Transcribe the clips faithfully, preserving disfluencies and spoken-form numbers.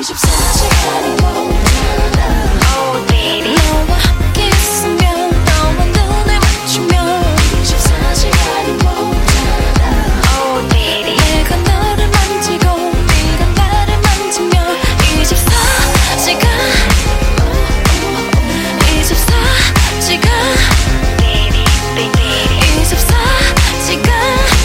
이십사 시간이 모자라 Oh baby 너와 함께 있으면 너와 눈을 맞추면 이십사 시간이 모자라 Oh baby 내가 너를 만지고 네가 나를 만지면 이십사 시간 이십사 시간 Baby baby 이십사 시간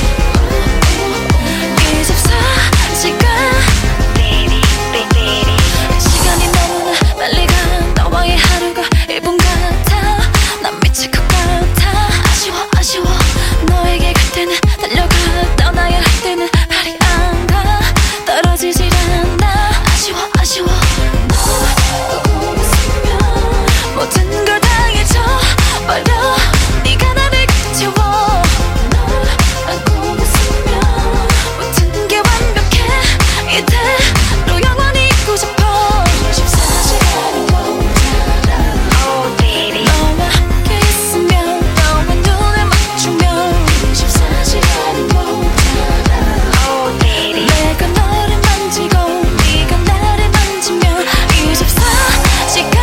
이십사 시간 Baby baby 시간이 너무나 빨리 가 너와의 하루가 일 분 같아 난 미칠 것 같아 아쉬워 아쉬워 너에게 갈 때는 달려가 떠나야 할 때는 발이 안 가 떨어지질 않아 아쉬워 아쉬워 너 보고 있으면 모든 걸 다 잊어버려 네가 나를 채워 널 안고 있으면 모든 게 완벽해 이대로 영원히 있고 싶어 이십사 시간이 모자라 Oh baby 너와 함께 있으면 너와 눈을 맞추면 이십사 시간이 모자라 Oh baby 내가 너를 만지고 네가 나를 만지면 이십사 시간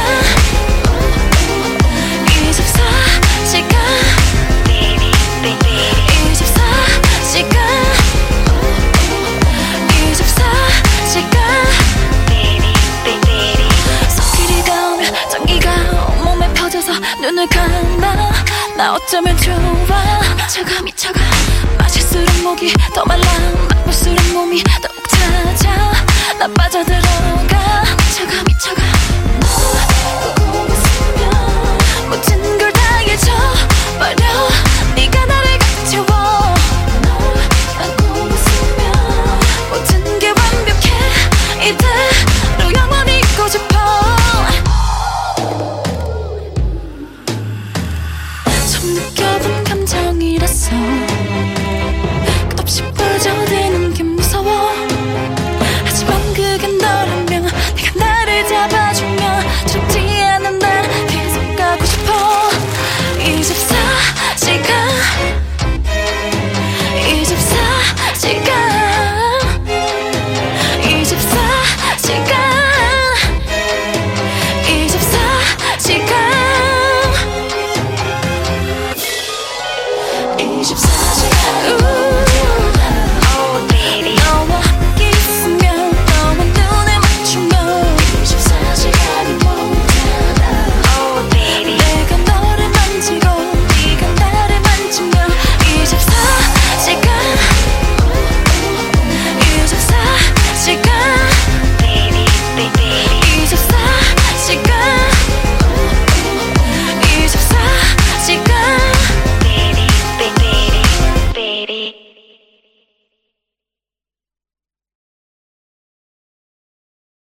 이십사 시간 Baby baby 이십사 시간 이십사 시간 Baby baby 손길이 닿으면 전기가 온몸에 펴져서 눈을 감아 나 어쩌면 좋아 미쳐가 미쳐가 마실수록 목이 더 말라 맛볼수록 몸이 더욱 찾아 나 빠져들어가 미쳐가 미쳐가 너 보고 있으면 모든 걸 다 잊어버려 네가 나를 채워 널 안고 있으면 모든 게 완벽해 이대로 영원히 있고 싶어 처음 느껴본 감정이라서